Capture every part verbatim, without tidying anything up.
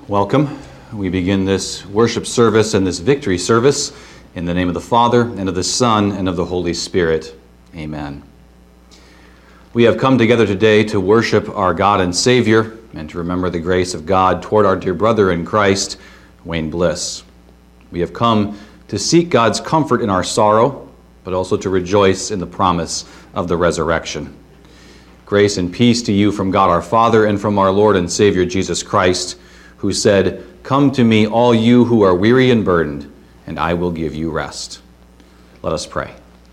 Welcome. We begin this worship service and this victory service in the name of the Father, and of the Son, and of the Holy Spirit. Amen. We have come together today to worship our God and Savior and to remember the grace of God toward our dear brother in Christ, Wayne Bliss. We have come to seek God's comfort in our sorrow, but also to rejoice in the promise of the resurrection. Grace and peace to you from God our Father and from our Lord and Savior Jesus Christ, who said, "Come to me, all you who are weary and burdened, and I will give you rest." Let us pray.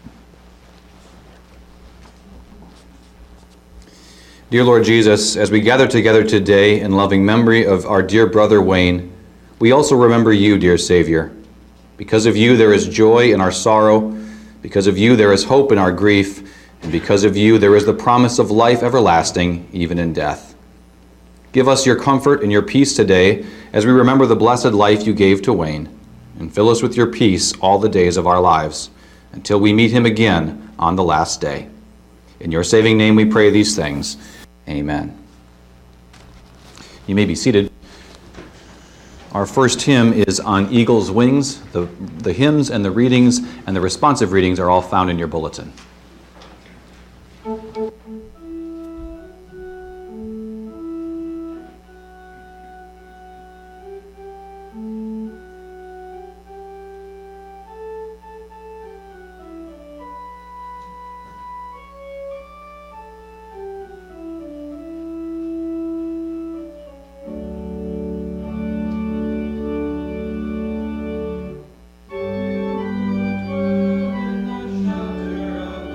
Dear Lord Jesus, as we gather together today in loving memory of our dear brother Wayne, we also remember you, dear Savior. Because of you there is joy in our sorrow, because of you there is hope in our grief, and because of you there is the promise of life everlasting, even in death. Give us your comfort and your peace today as we remember the blessed life you gave to Wayne, and fill us with your peace all the days of our lives, until we meet him again on the last day. In your saving name we pray these things. Amen. You may be seated. Our first hymn is On Eagle's Wings. The, the hymns and the readings and the responsive readings are all found in your bulletin. Shelter of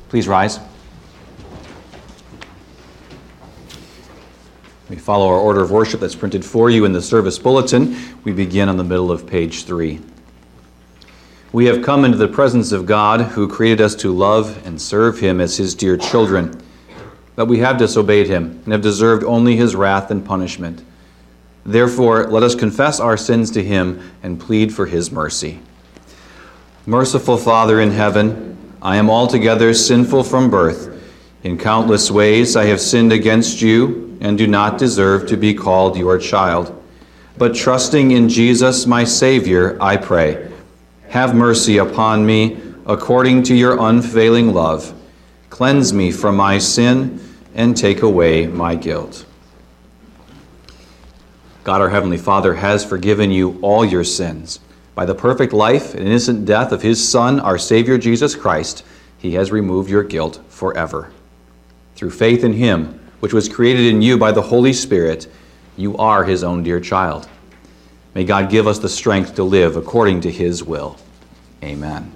Please rise. We follow our order of worship that's printed for you in the service bulletin. We begin on the middle of page three. We have come into the presence of God, who created us to love and serve him as his dear children. But we have disobeyed him and have deserved only his wrath and punishment. Therefore, let us confess our sins to him and plead for his mercy. Merciful Father in heaven, I am altogether sinful from birth. In countless ways I have sinned against you and do not deserve to be called your child. But trusting in Jesus, my Savior, I pray, have mercy upon me according to your unfailing love. Cleanse me from my sin and take away my guilt. God, our Heavenly Father, has forgiven you all your sins. By the perfect life and innocent death of his Son, our Savior Jesus Christ, he has removed your guilt forever. Through faith in him, which was created in you by the Holy Spirit, you are his own dear child. May God give us the strength to live according to his will. Amen.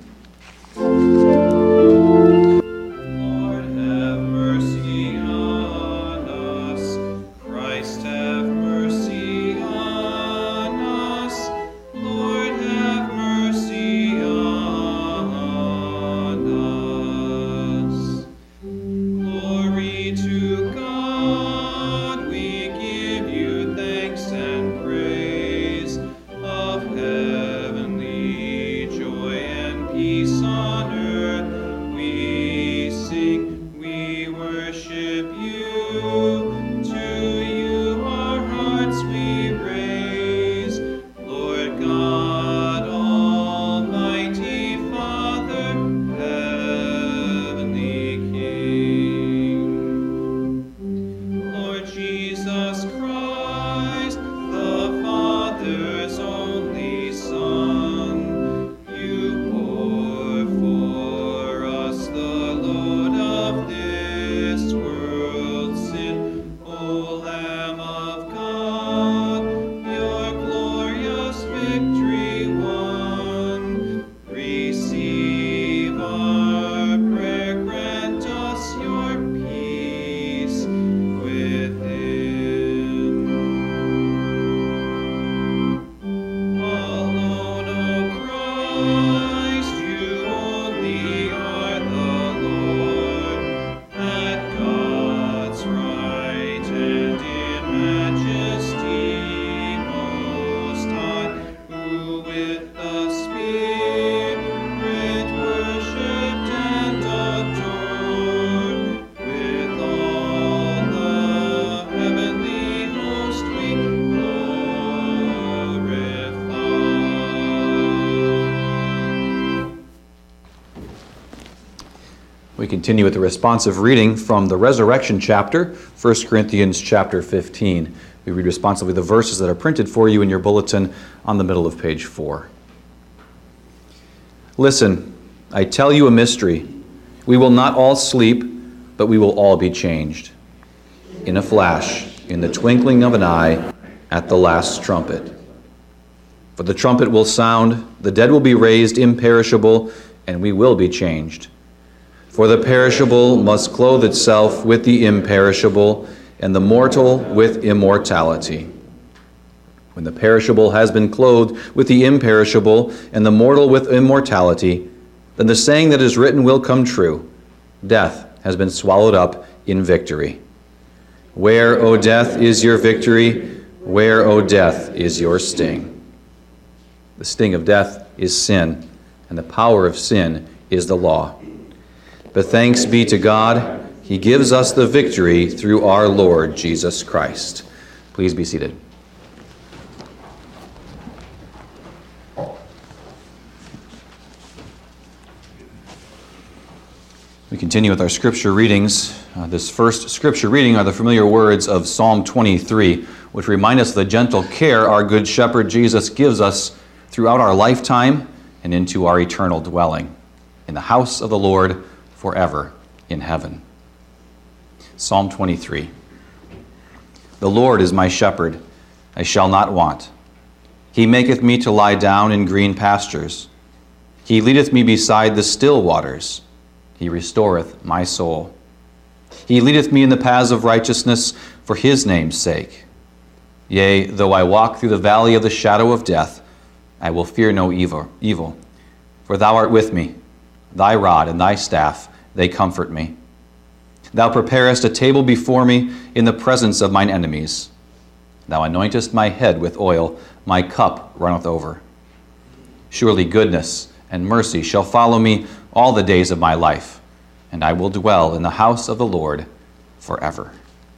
We continue with the responsive reading from the resurrection chapter, First Corinthians chapter fifteen. We read responsively the verses that are printed for you in your bulletin on the middle of page four. Listen, I tell you a mystery. We will not all sleep, but we will all be changed. In a flash, in the twinkling of an eye, at the last trumpet. For the trumpet will sound, the dead will be raised imperishable, and we will be changed. For the perishable must clothe itself with the imperishable, and the mortal with immortality. When the perishable has been clothed with the imperishable, and the mortal with immortality, then the saying that is written will come true. Death has been swallowed up in victory. Where, O death, is your victory? Where, O death, is your sting? The sting of death is sin, and the power of sin is the law. But thanks be to God, he gives us the victory through our Lord Jesus Christ. Please be seated. We continue with our scripture readings. Uh, this first scripture reading are the familiar words of Psalm twenty-three, which remind us of the gentle care our good shepherd Jesus gives us throughout our lifetime and into our eternal dwelling in the house of the Lord forever in heaven. Psalm twenty-three. The Lord is my shepherd, I shall not want. He maketh me to lie down in green pastures. He leadeth me beside the still waters. He restoreth my soul. He leadeth me in the paths of righteousness for his name's sake. Yea, though I walk through the valley of the shadow of death, I will fear no evil, evil. For thou art with me. Thy rod and thy staff, they comfort me. Thou preparest a table before me in the presence of mine enemies. Thou anointest my head with oil, my cup runneth over. Surely goodness and mercy shall follow me all the days of my life, and I will dwell in the house of the Lord forever.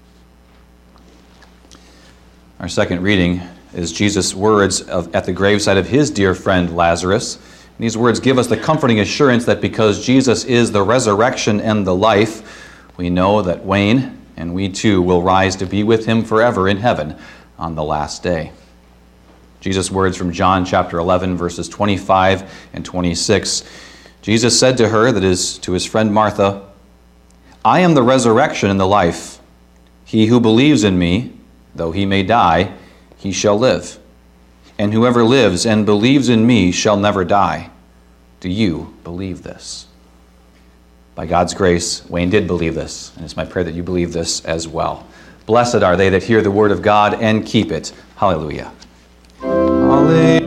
Our second reading is Jesus' words of, at the graveside of his dear friend Lazarus. And these words give us the comforting assurance that because Jesus is the resurrection and the life, we know that Wayne and we too will rise to be with him forever in heaven on the last day. Jesus' words from John chapter eleven, verses twenty-five and twenty-six. Jesus said to her, that is, to his friend Martha, I am the resurrection and the life. He who believes in me, though he may die, he shall live. And whoever lives and believes in me shall never die. Do you believe this? By God's grace, Wayne did believe this, and it's my prayer that you believe this as well. Blessed are they that hear the word of God and keep it. Hallelujah. Hallelujah.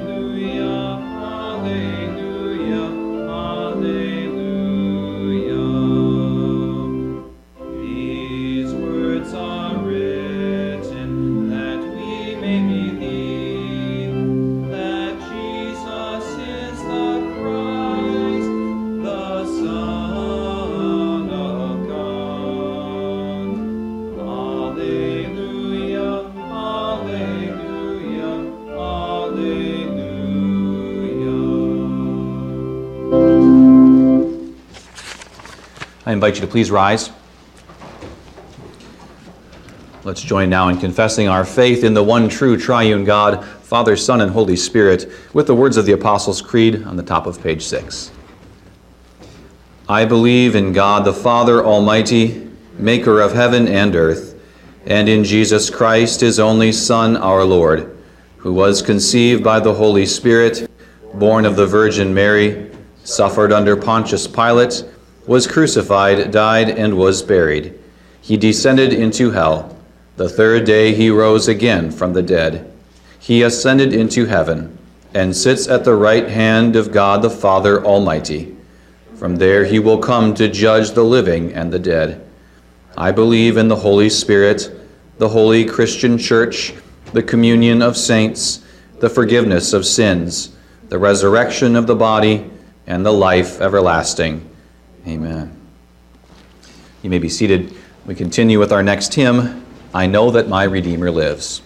I invite you to please rise. Let's join now in confessing our faith in the one true triune God, Father, Son, and Holy Spirit, with the words of the Apostles' Creed on the top of page six. I believe in God the Father Almighty, maker of heaven and earth, and in Jesus Christ, his only Son, our Lord, who was conceived by the Holy Spirit, born of the Virgin Mary, suffered under Pontius Pilate, was crucified, died, and was buried. He descended into hell. The third day he rose again from the dead. He ascended into heaven and sits at the right hand of God the Father Almighty. From there he will come to judge the living and the dead. I believe in the Holy Spirit, the holy Christian Church, the communion of saints, the forgiveness of sins, the resurrection of the body, and the life everlasting. Amen. You may be seated. We continue with our next hymn, I Know That My Redeemer Lives.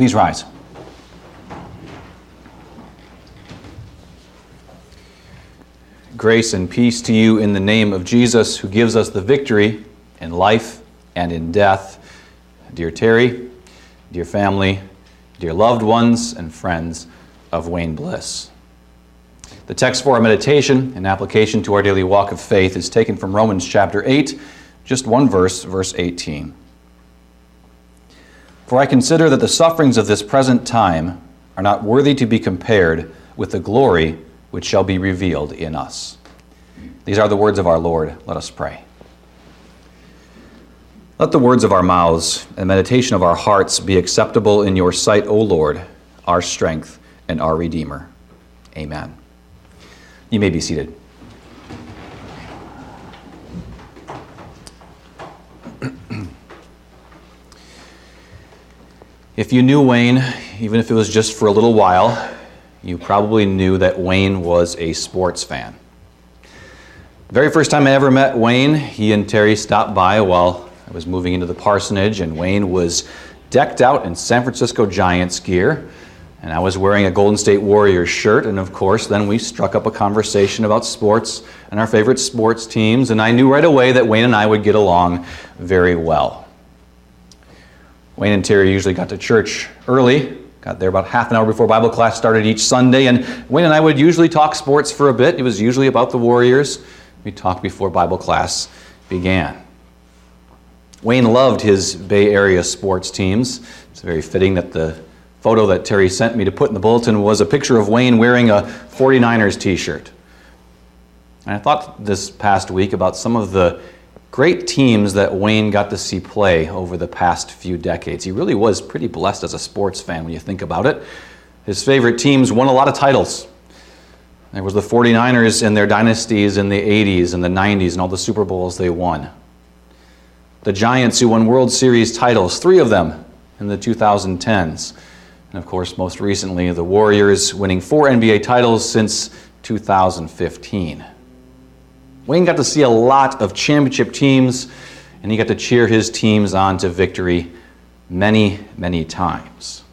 Please rise. Grace and peace to you in the name of Jesus, who gives us the victory in life and in death. Dear Terry, dear family, dear loved ones and friends of Wayne Bliss. The text for our meditation and application to our daily walk of faith is taken from Romans chapter eight, just one verse, verse eighteen. For I consider that the sufferings of this present time are not worthy to be compared with the glory which shall be revealed in us. These are the words of our Lord. Let us pray. Let the words of our mouths and meditation of our hearts be acceptable in your sight, O Lord, our strength and our Redeemer. Amen. You may be seated. If you knew Wayne, even if it was just for a little while, you probably knew that Wayne was a sports fan. The very first time I ever met Wayne, he and Terry stopped by while I was moving into the parsonage, and Wayne was decked out in San Francisco Giants gear, and I was wearing a Golden State Warriors shirt, and of course then we struck up a conversation about sports and our favorite sports teams, and I knew right away that Wayne and I would get along very well. Wayne and Terry usually got to church early, got there about half an hour before Bible class started each Sunday, and Wayne and I would usually talk sports for a bit. It was usually about the Warriors. We talked before Bible class began. Wayne loved his Bay Area sports teams. It's very fitting that the photo that Terry sent me to put in the bulletin was a picture of Wayne wearing a forty-niners t-shirt. And I thought this past week about some of the great teams that Wayne got to see play over the past few decades. He really was pretty blessed as a sports fan when you think about it. His favorite teams won a lot of titles. There was the forty-niners in their dynasties in the eighties and the nineties and all the Super Bowls they won. The Giants, who won World Series titles, three of them in the two thousand tens. And of course, most recently, the Warriors winning four N B A titles since two thousand fifteen. Wayne got to see a lot of championship teams, and he got to cheer his teams on to victory many, many times.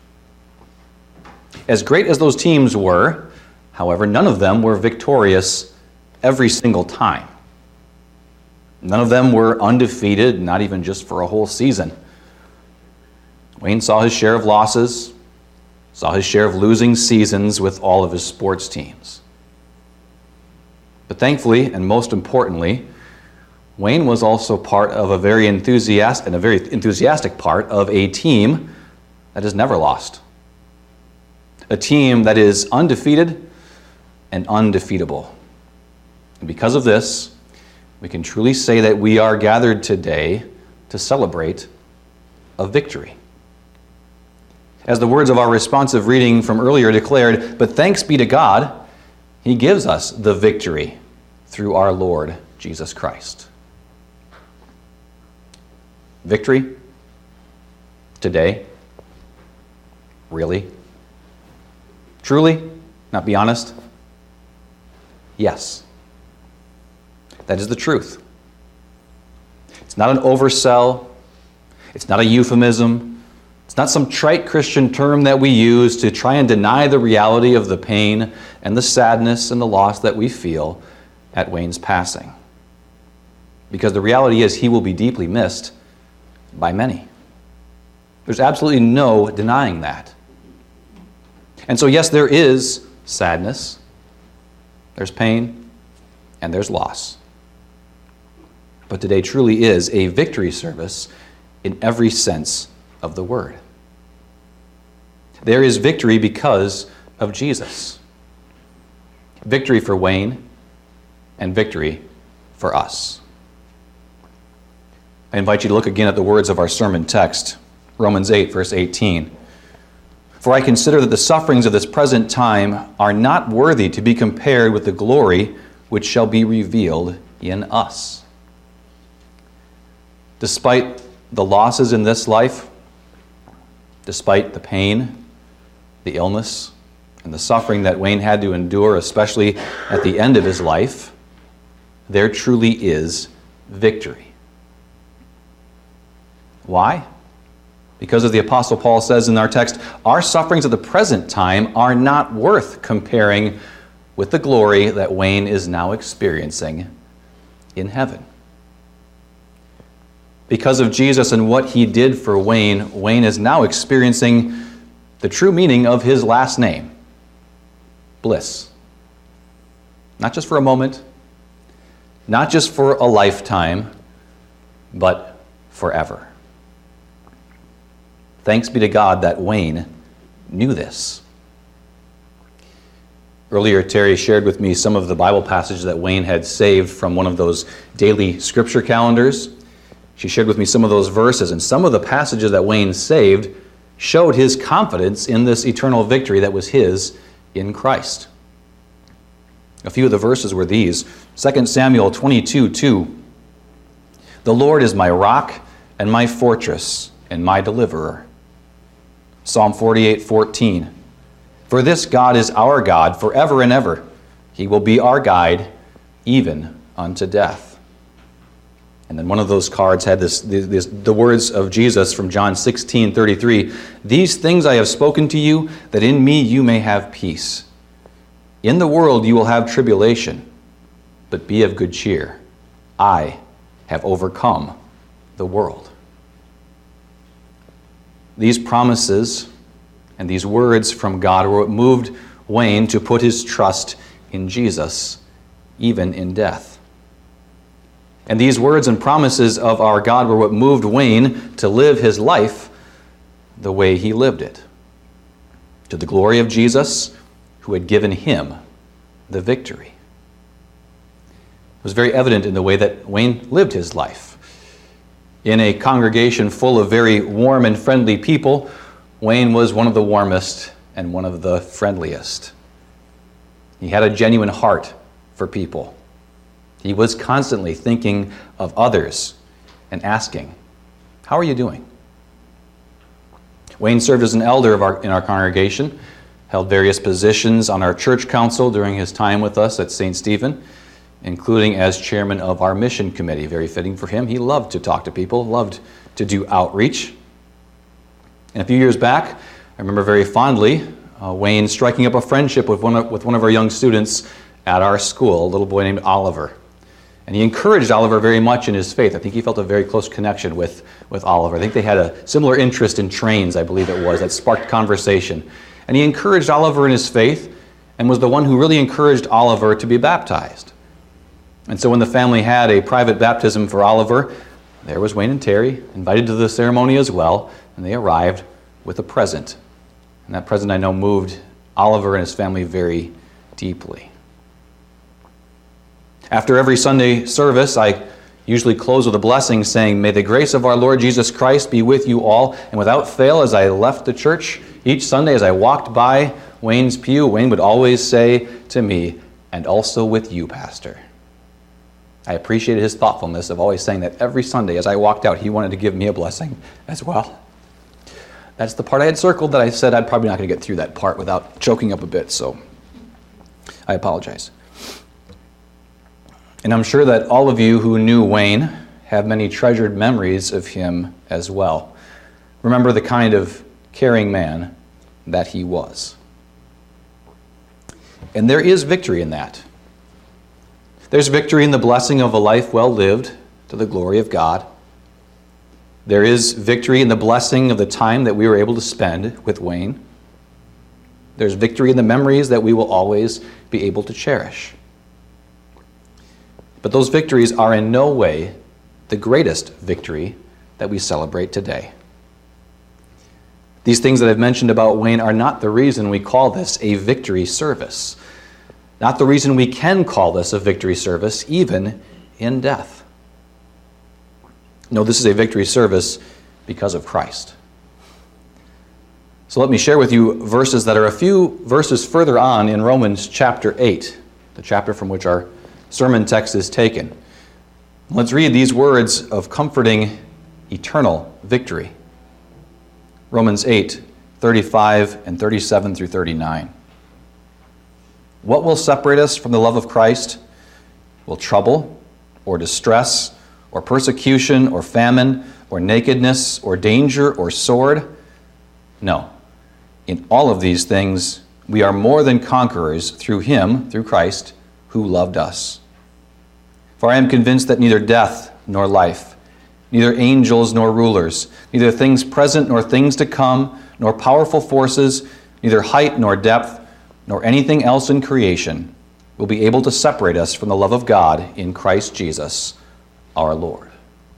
As great as those teams were, however, none of them were victorious every single time. None of them were undefeated, not even just for a whole season. Wayne saw his share of losses, saw his share of losing seasons with all of his sports teams. But thankfully, and most importantly, Wayne was also part of a very enthusiastic and a very enthusiastic part of a team that has never lost. A team that is undefeated and undefeatable. And because of this, we can truly say that we are gathered today to celebrate a victory. As the words of our responsive reading from earlier declared, but thanks be to God, He gives us the victory through our Lord Jesus Christ. Victory? Today? Really? Truly? Not be honest? Yes. That is the truth. It's not an oversell. It's not a euphemism. It's not some trite Christian term that we use to try and deny the reality of the pain and the sadness and the loss that we feel at Wayne's passing. Because the reality is he will be deeply missed by many. There's absolutely no denying that. And so yes, there is sadness, there's pain, and there's loss. But today truly is a victory service in every sense of the word. There is victory because of Jesus. Victory for Wayne and victory for us. I invite you to look again at the words of our sermon text, Romans eight, verse eighteen. For I consider that the sufferings of this present time are not worthy to be compared with the glory which shall be revealed in us. Despite the losses in this life, despite the pain, the illness, and the suffering that Wayne had to endure, especially at the end of his life, there truly is victory. Why? Because as the Apostle Paul says in our text, our sufferings of the present time are not worth comparing with the glory that Wayne is now experiencing in heaven. Because of Jesus and what he did for Wayne, Wayne is now experiencing the true meaning of his last name, bliss. Not just for a moment, not just for a lifetime, but forever. Thanks be to God that Wayne knew this. Earlier, Terry shared with me some of the Bible passages that Wayne had saved from one of those daily scripture calendars. She shared with me some of those verses, and some of the passages that Wayne saved showed his confidence in this eternal victory that was his in Christ. A few of the verses were these. Second Samuel twenty-two two. The Lord is my rock and my fortress and my deliverer. Psalm forty-eight fourteen. For this God is our God forever and ever. He will be our guide even unto death. And then one of those cards had this, this, the words of Jesus from John sixteen thirty-three. These things I have spoken to you, that in me you may have peace. In the world you will have tribulation, but be of good cheer. I have overcome the world. These promises and these words from God were what moved Wayne to put his trust in Jesus, even in death. And these words and promises of our God were what moved Wayne to live his life the way he lived it, to the glory of Jesus, who had given him the victory. It was very evident in the way that Wayne lived his life. In a congregation full of very warm and friendly people, Wayne was one of the warmest and one of the friendliest. He had a genuine heart for people. He was constantly thinking of others and asking, how are you doing? Wayne served as an elder of our, in our congregation, held various positions on our church council during his time with us at Saint Stephen, including as chairman of our mission committee. Very fitting for him. He loved to talk to people, loved to do outreach. And a few years back, I remember very fondly uh, Wayne striking up a friendship with one, of, with one of our young students at our school, a little boy named Oliver. And he encouraged Oliver very much in his faith. I think he felt a very close connection with, with Oliver. I think they had a similar interest in trains, I believe it was, that sparked conversation. And he encouraged Oliver in his faith and was the one who really encouraged Oliver to be baptized. And so when the family had a private baptism for Oliver, there was Wayne and Terry, invited to the ceremony as well, and they arrived with a present. And that present, I know, moved Oliver and his family very deeply. After every Sunday service, I usually close with a blessing saying, may the grace of our Lord Jesus Christ be with you all. And without fail, as I left the church each Sunday, as I walked by Wayne's pew, Wayne would always say to me, and also with you, Pastor. I appreciated his thoughtfulness of always saying that every Sunday as I walked out, he wanted to give me a blessing as well. That's the part I had circled that I said I'm probably not going to get through that part without choking up a bit, so I apologize. And I'm sure that all of you who knew Wayne have many treasured memories of him as well. Remember the kind of caring man that he was. And there is victory in that. There's victory in the blessing of a life well lived to the glory of God. There is victory in the blessing of the time that we were able to spend with Wayne. There's victory in the memories that we will always be able to cherish. But those victories are in no way the greatest victory that we celebrate today. These things that I've mentioned about Wayne are not the reason we call this a victory service. Not the reason we can call this a victory service, even in death. No, this is a victory service because of Christ. So let me share with you verses that are a few verses further on in Romans chapter eight, the chapter from which our sermon text is taken. Let's read these words of comforting eternal victory. Romans eight, thirty-five and thirty-seven through thirty-nine. What will separate us from the love of Christ? Will trouble, or distress, or persecution, or famine, or nakedness or danger or sword? No. In all of these things, we are more than conquerors through him, through Christ, who loved us. For I am convinced that neither death nor life, neither angels nor rulers, neither things present nor things to come, nor powerful forces, neither height nor depth, nor anything else in creation will be able to separate us from the love of God in Christ Jesus, our Lord.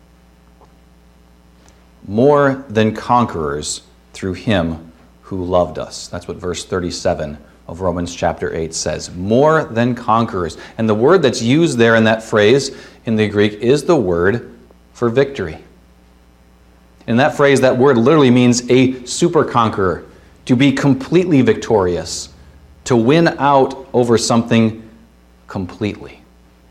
More than conquerors through him who loved us. That's what verse thirty-seven of Romans chapter eight says. More than conquerors. And the word that's used there in that phrase in the Greek is the word for victory. In that phrase, that word literally means a super conqueror, to be completely victorious, to win out over something completely.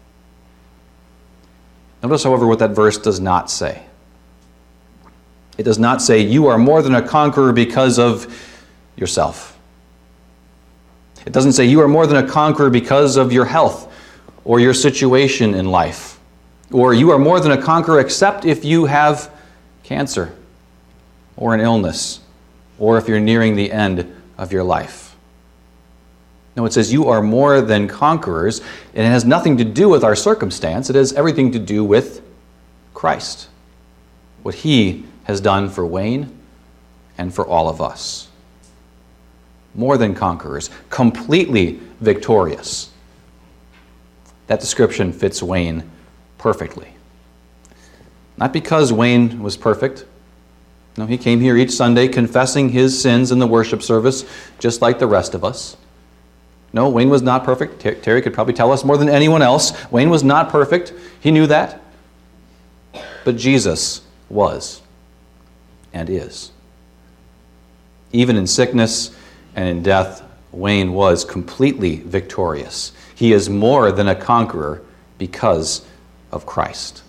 Notice, however, what that verse does not say. It does not say, you are more than a conqueror because of yourself. It doesn't say, you are more than a conqueror because of your health or your situation in life. Or you are more than a conqueror except if you have cancer or an illness or if you're nearing the end of your life. No, it says you are more than conquerors, and it has nothing to do with our circumstance. It has everything to do with Christ, what he has done for Wayne and for all of us. More than conquerors, completely victorious. That description fits Wayne perfectly. Not because Wayne was perfect. No, he came here each Sunday confessing his sins in the worship service, just like the rest of us. No, Wayne was not perfect. Ter- Terry could probably tell us more than anyone else. Wayne was not perfect. He knew that. But Jesus was and is. Even in sickness and in death, Wayne was completely victorious. He is more than a conqueror because of Christ.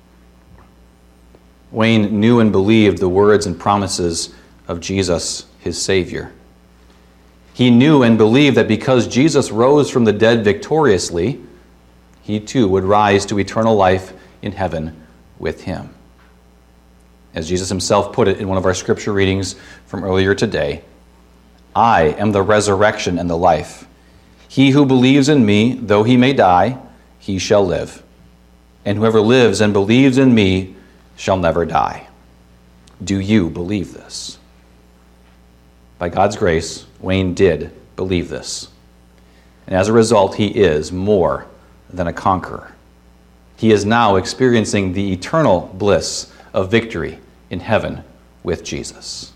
Wayne knew and believed the words and promises of Jesus, his Savior. He knew and believed that because Jesus rose from the dead victoriously, he too would rise to eternal life in heaven with him. As Jesus himself put it in one of our scripture readings from earlier today, I am the resurrection and the life. He who believes in me, though he may die, he shall live. And whoever lives and believes in me shall never die. Do you believe this? By God's grace, Wayne did believe this. And as a result, he is more than a conqueror. He is now experiencing the eternal bliss of victory in heaven with Jesus.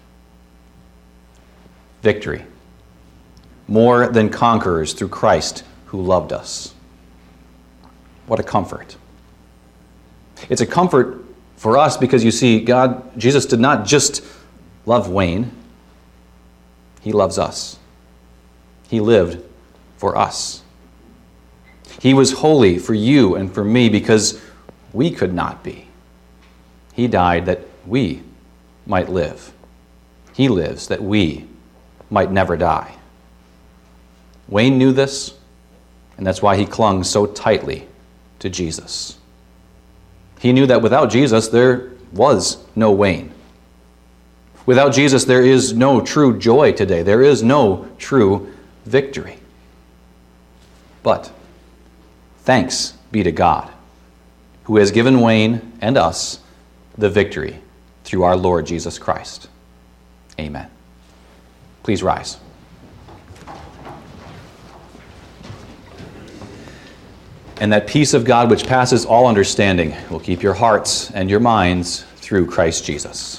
Victory. More than conquerors through Christ who loved us. What a comfort. It's a comfort for us because you see, God, Jesus did not just love Wayne. He loves us. He lived for us. He was holy for you and for me because we could not be. He died that we might live. He lives that we might never die. Wayne knew this, and that's why he clung so tightly to Jesus. He knew that without Jesus, there was no Wayne. Without Jesus, there is no true joy today. There is no true victory. But thanks be to God, who has given Wayne and us the victory through our Lord Jesus Christ. Amen. Please rise. And that peace of God which passes all understanding will keep your hearts and your minds through Christ Jesus.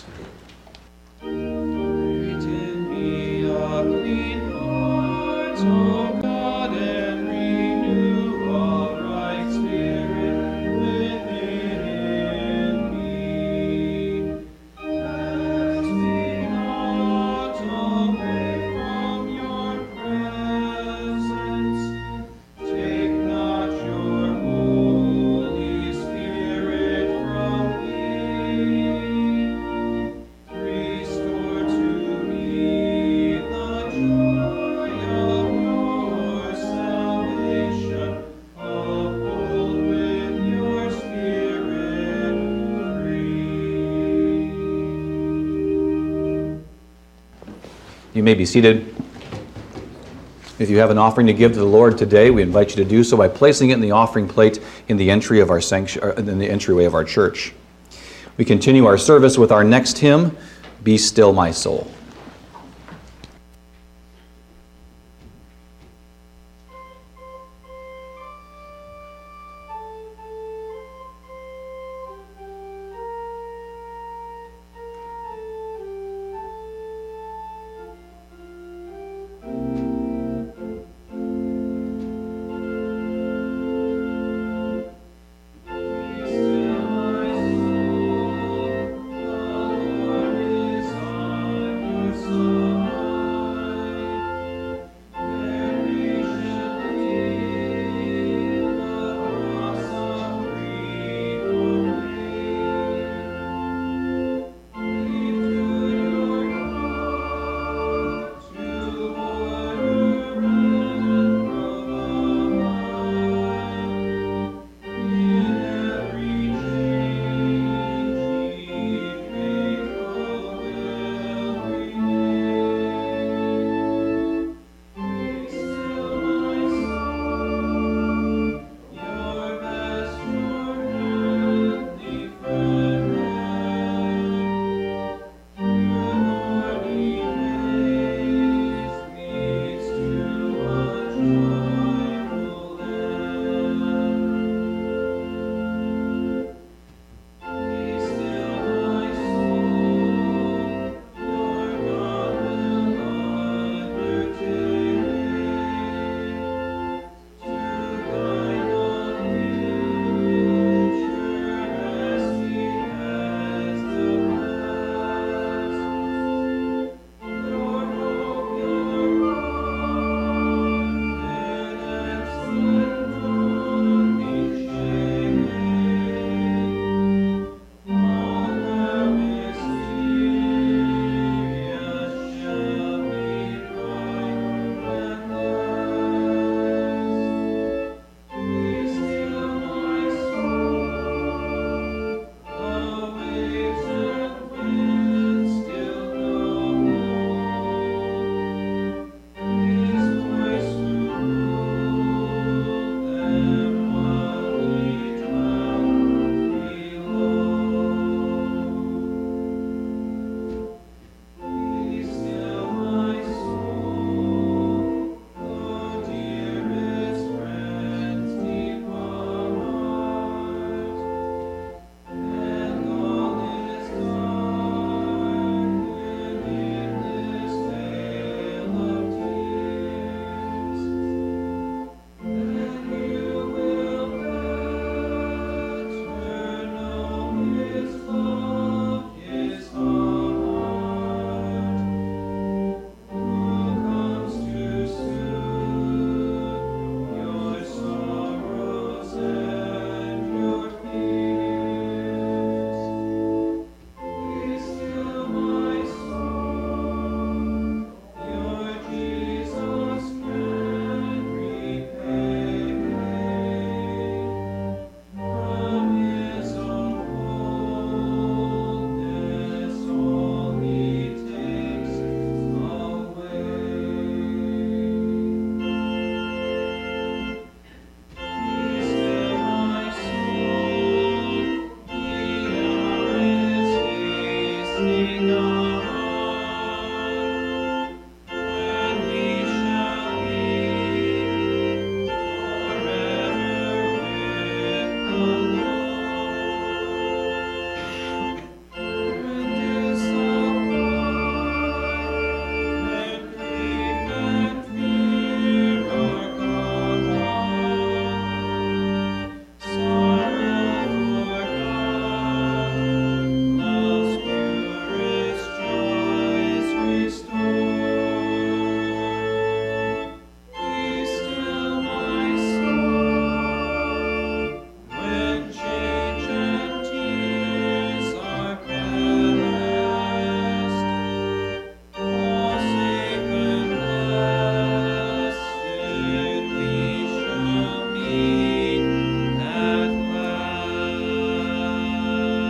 You may be seated. If you have an offering to give to the Lord today, we invite you to do so by placing it in the offering plate in the entry of our sanctuary, in the entryway of our church. We continue our service with our next hymn, Be Still My Soul.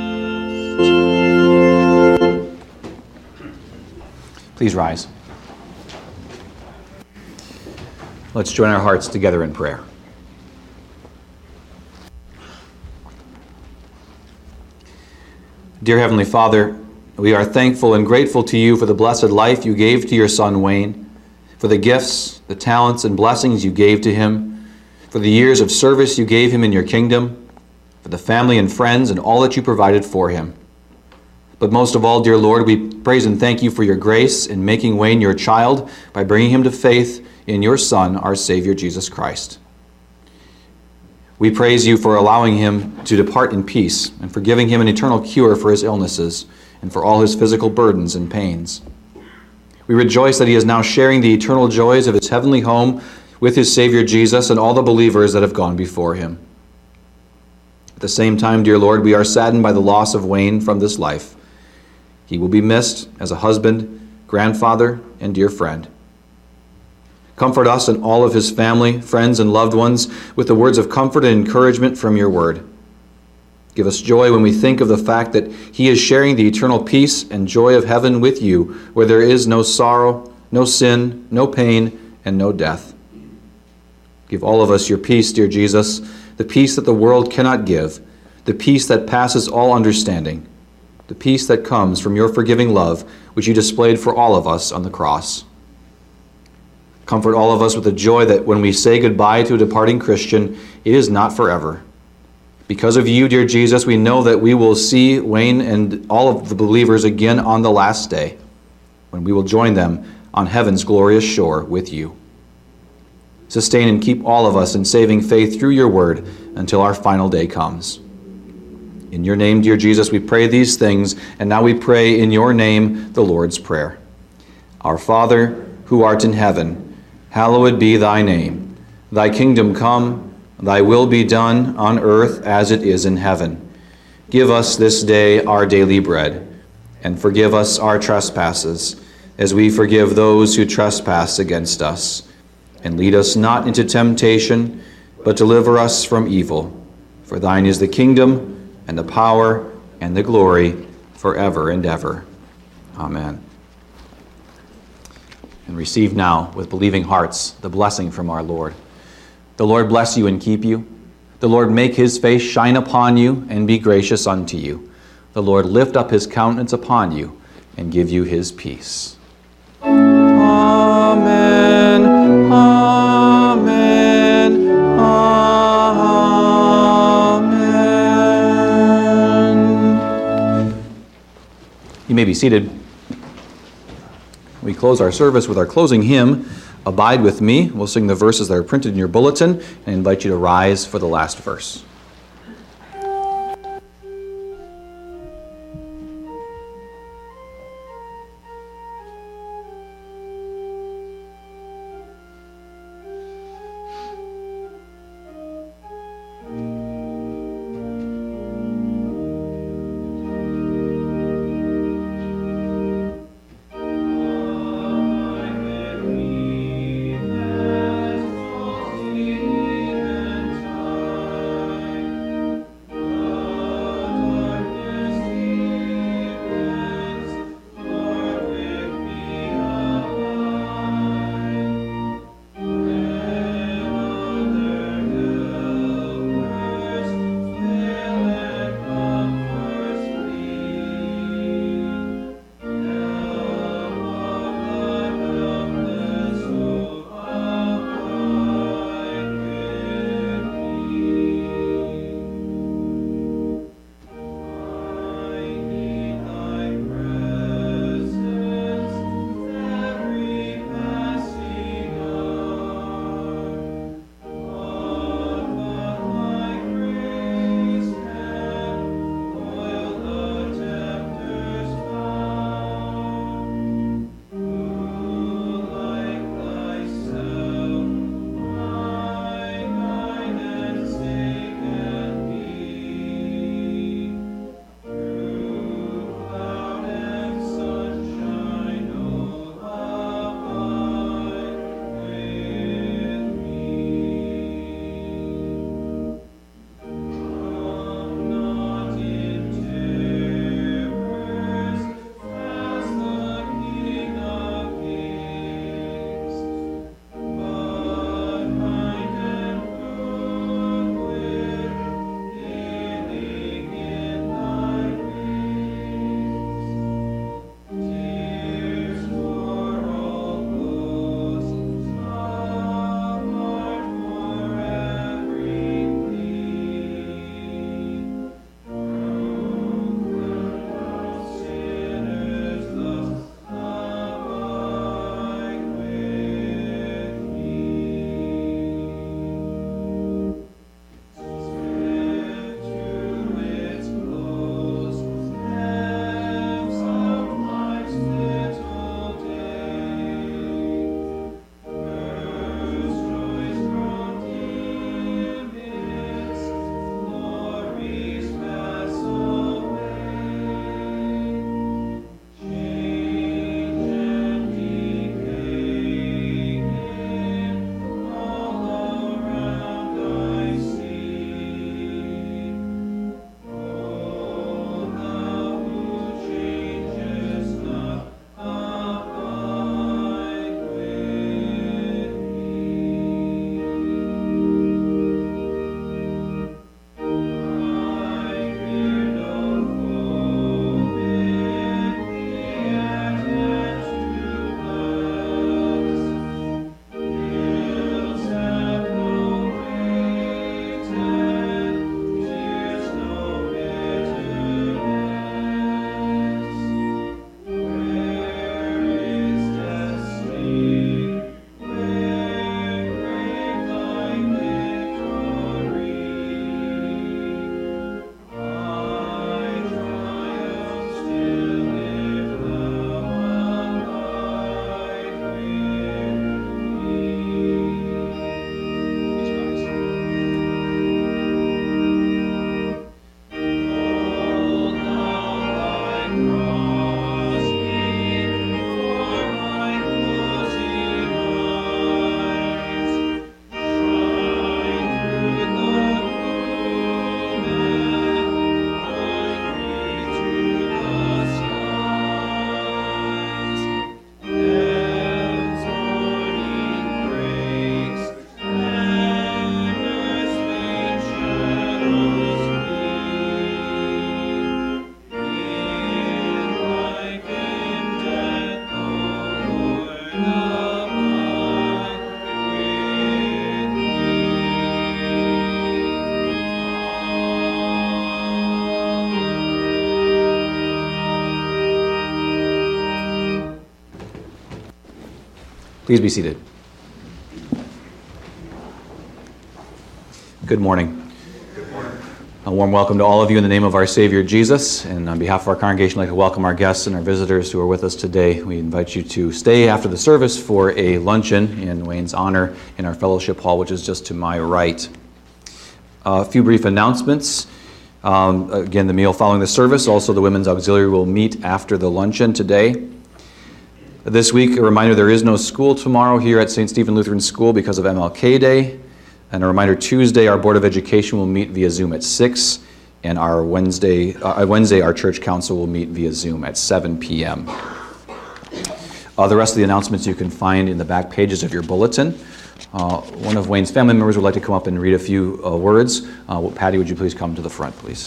Please rise. Let's join our hearts together in prayer. Dear Heavenly Father, we are thankful and grateful to you for the blessed life you gave to your son Wayne, for the gifts, the talents, and blessings you gave to him, for the years of service you gave him in your kingdom, for the family and friends and all that you provided for him. But most of all, dear Lord, we praise and thank you for your grace in making Wayne your child by bringing him to faith in your Son, our Savior, Jesus Christ. We praise you for allowing him to depart in peace and for giving him an eternal cure for his illnesses and for all his physical burdens and pains. We rejoice that he is now sharing the eternal joys of his heavenly home with his Savior Jesus and all the believers that have gone before him. At the same time, dear Lord, we are saddened by the loss of Wayne from this life. He will be missed as a husband, grandfather, and dear friend. Comfort us and all of his family, friends, and loved ones with the words of comfort and encouragement from your word. Give us joy when we think of the fact that he is sharing the eternal peace and joy of heaven with you, where there is no sorrow, no sin, no pain, and no death. Give all of us your peace, dear Jesus, the peace that the world cannot give, the peace that passes all understanding, the peace that comes from your forgiving love, which you displayed for all of us on the cross. Comfort all of us with the joy that when we say goodbye to a departing Christian, it is not forever. Because of you, dear Jesus, we know that we will see Wayne and all of the believers again on the last day, when we will join them on heaven's glorious shore with you. Sustain and keep all of us in saving faith through your word until our final day comes. In your name, dear Jesus, we pray these things, and now we pray in your name the Lord's Prayer. Our Father, who art in heaven, hallowed be thy name. Thy kingdom come, thy will be done on earth as it is in heaven. Give us this day our daily bread, and forgive us our trespasses, as we forgive those who trespass against us. And lead us not into temptation, but deliver us from evil. For thine is the kingdom, and the power, and the glory, forever and ever. Amen. And receive now, with believing hearts, the blessing from our Lord. The Lord bless you and keep you. The Lord make his face shine upon you and be gracious unto you. The Lord lift up his countenance upon you and give you his peace. Amen. Amen. Amen. You may be seated. We close our service with our closing hymn, Abide With Me. We'll sing the verses that are printed in your bulletin and invite you to rise for the last verse. Please be seated. Good morning. Good morning. A warm welcome to all of you in the name of our Savior Jesus. And on behalf of our congregation, I'd like to welcome our guests and our visitors who are with us today. We invite you to stay after the service for a luncheon in Wayne's honor in our fellowship hall, which is just to my right. Uh, a few brief announcements. Um, again, the meal following the service. Also, the Women's Auxiliary will meet after the luncheon today. This week, a reminder, there is no school tomorrow here at Saint Stephen Lutheran School because of M L K Day. And a reminder, Tuesday, our Board of Education will meet via Zoom at six, and our Wednesday, uh, Wednesday, our Church Council will meet via Zoom at seven p.m. Uh, the rest of the announcements you can find in the back pages of your bulletin. Uh, one of Wayne's family members would like to come up and read a few uh, words. Uh, well, Patty, would you please come to the front, please?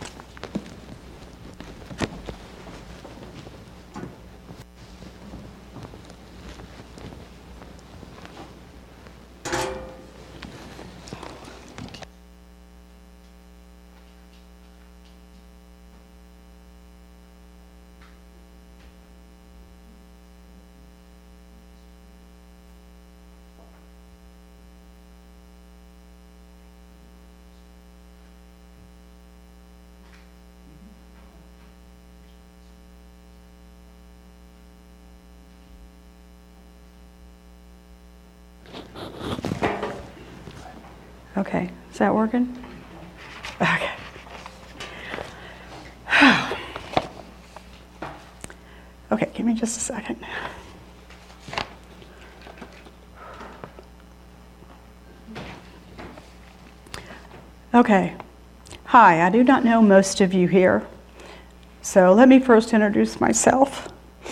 Okay, is that working? Okay. Okay, give me just a second. Okay. Hi, I do not know most of you here, so let me first introduce myself.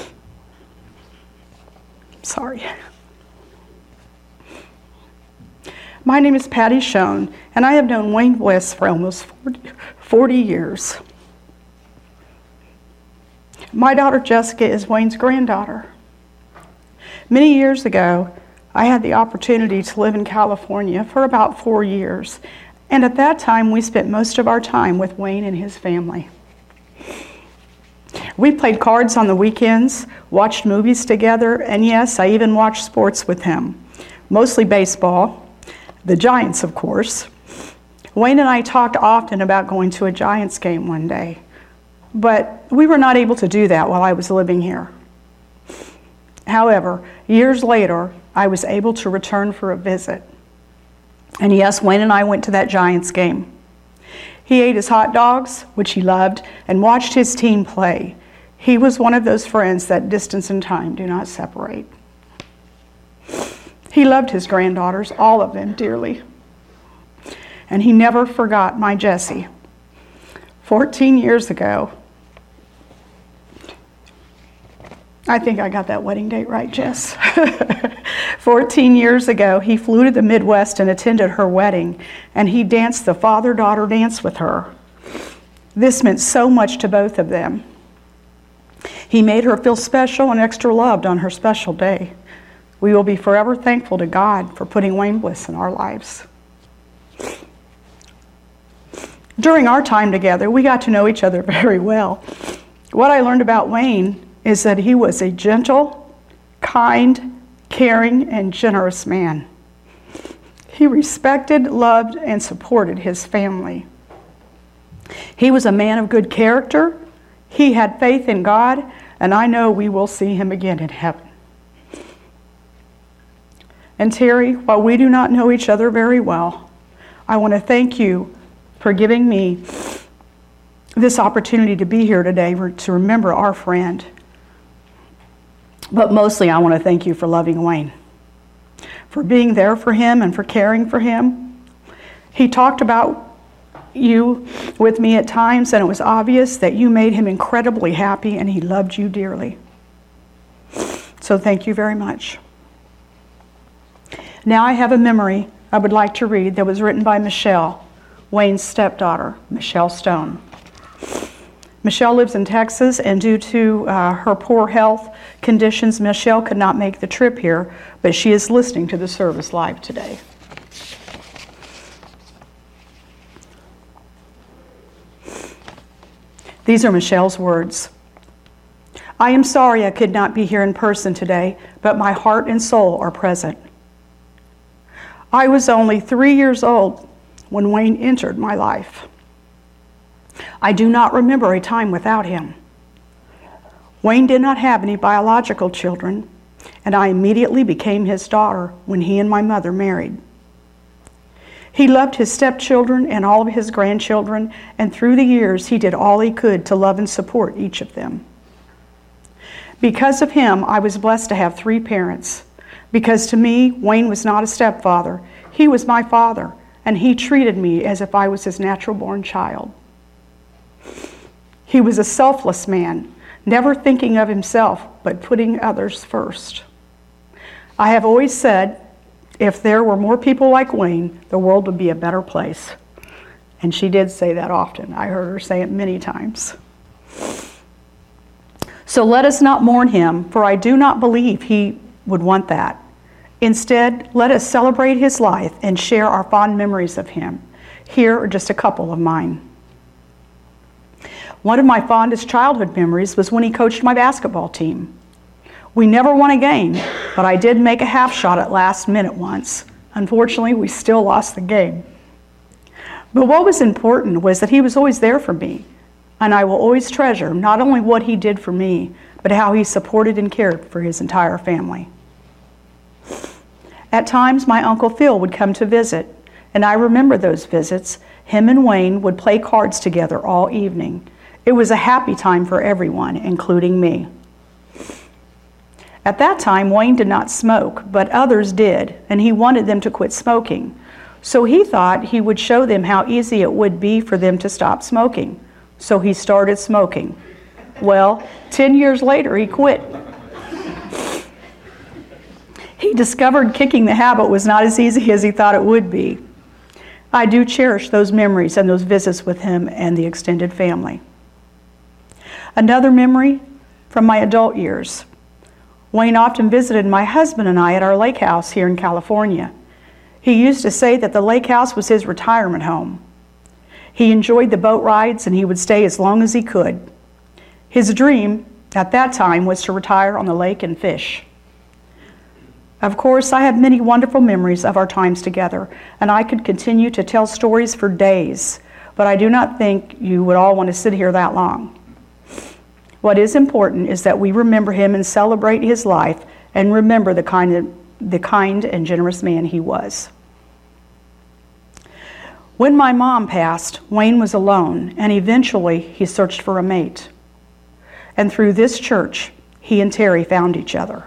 Sorry. My name is Patty Schoen, and I have known Wayne Bliss for almost forty years. My daughter Jessica is Wayne's granddaughter. Many years ago, I had the opportunity to live in California for about four years, and at that time we spent most of our time with Wayne and his family. We played cards on the weekends, watched movies together, and yes, I even watched sports with him, mostly baseball. The Giants, of course. Wayne and I talked often about going to a Giants game one day, but we were not able to do that while I was living here. However, years later, I was able to return for a visit. And yes, Wayne and I went to that Giants game. He ate his hot dogs, which he loved, and watched his team play. He was one of those friends that distance and time do not separate. He loved his granddaughters, all of them, dearly. And he never forgot my Jessie. Fourteen years ago, I think I got that wedding date right, Jess. Fourteen years ago, he flew to the Midwest and attended her wedding, and he danced the father-daughter dance with her. This meant so much to both of them. He made her feel special and extra loved on her special day. We will be forever thankful to God for putting Wayne Bliss in our lives. During our time together, we got to know each other very well. What I learned about Wayne is that he was a gentle, kind, caring, and generous man. He respected, loved, and supported his family. He was a man of good character. He had faith in God, and I know we will see him again in heaven. And Terry, while we do not know each other very well, I want to thank you for giving me this opportunity to be here today to remember our friend. But mostly I want to thank you for loving Wayne, for being there for him and for caring for him. He talked about you with me at times, and it was obvious that you made him incredibly happy and he loved you dearly. So thank you very much. Now I have a memory I would like to read that was written by Michelle, Wayne's stepdaughter, Michelle Stone. Michelle lives in Texas, and due to uh, her poor health conditions, Michelle could not make the trip here, but she is listening to the service live today. These are Michelle's words. I am sorry I could not be here in person today, but my heart and soul are present. I was only three years old when Wayne entered my life. I do not remember a time without him. Wayne did not have any biological children, and I immediately became his daughter when he and my mother married. He loved his stepchildren and all of his grandchildren, and through the years he did all he could to love and support each of them. Because of him, I was blessed to have three parents. Because to me, Wayne was not a stepfather. He was my father, and he treated me as if I was his natural-born child. He was a selfless man, never thinking of himself, but putting others first. I have always said, if there were more people like Wayne, the world would be a better place. And she did say that often. I heard her say it many times. So let us not mourn him, for I do not believe he would want that. Instead, let us celebrate his life and share our fond memories of him. Here are just a couple of mine. One of my fondest childhood memories was when he coached my basketball team. We never won a game, but I did make a half shot at last minute once. Unfortunately, we still lost the game. But what was important was that he was always there for me, and I will always treasure not only what he did for me, but how he supported and cared for his entire family. At times, my Uncle Phil would come to visit, and I remember those visits. Him and Wayne would play cards together all evening. It was a happy time for everyone, including me. At that time, Wayne did not smoke, but others did, and he wanted them to quit smoking. So he thought he would show them how easy it would be for them to stop smoking. So he started smoking. Well, ten years later, he quit. He discovered kicking the habit was not as easy as he thought it would be. I do cherish those memories and those visits with him and the extended family. Another memory from my adult years. Wayne often visited my husband and I at our lake house here in California. He used to say that the lake house was his retirement home. He enjoyed the boat rides and he would stay as long as he could. His dream at that time was to retire on the lake and fish. Of course, I have many wonderful memories of our times together, and I could continue to tell stories for days, but I do not think you would all want to sit here that long. What is important is that we remember him and celebrate his life and remember the kind of, the kind and generous man he was. When my mom passed, Wayne was alone, and eventually he searched for a mate. And through this church, he and Terry found each other.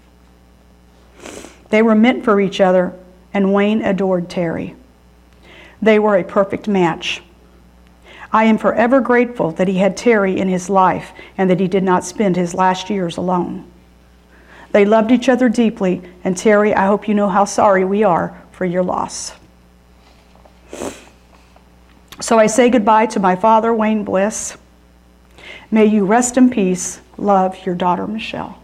They were meant for each other, and Wayne adored Terry. They were a perfect match. I am forever grateful that he had Terry in his life and that he did not spend his last years alone. They loved each other deeply, and Terry, I hope you know how sorry we are for your loss. So I say goodbye to my father, Wayne Bliss. May you rest in peace. Love, your daughter, Michelle.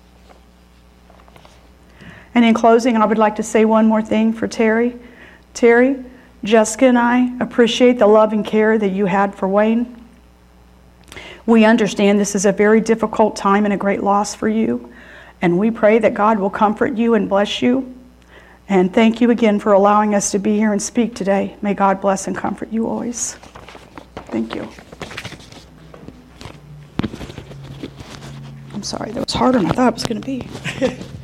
And in closing, I would like to say one more thing for Terry. Terry, Jessica and I appreciate the love and care that you had for Wayne. We understand this is a very difficult time and a great loss for you, and we pray that God will comfort you and bless you. And thank you again for allowing us to be here and speak today. May God bless and comfort you always. Thank you. I'm sorry, that was harder than I thought it was going to be.